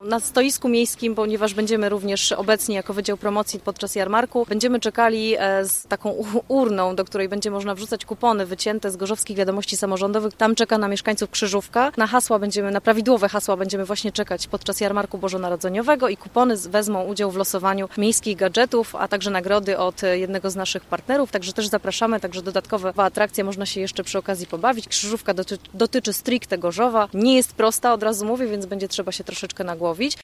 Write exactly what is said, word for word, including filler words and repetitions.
Na stoisku miejskim, ponieważ będziemy również obecni jako Wydział Promocji podczas jarmarku, będziemy czekali z taką urną, do której będzie można wrzucać kupony wycięte z Gorzowskich Wiadomości Samorządowych. Tam czeka na mieszkańców krzyżówka. Na hasła będziemy, na prawidłowe hasła będziemy właśnie czekać podczas jarmarku bożonarodzeniowego i kupony wezmą udział w losowaniu miejskich gadżetów, a także nagrody od jednego z naszych partnerów. Także też zapraszamy, także dodatkowa atrakcja, można się jeszcze przy okazji pobawić. Krzyżówka doty- dotyczy stricte Gorzowa. Nie jest prosta, od razu mówię, więc będzie trzeba się troszeczkę nagłowić.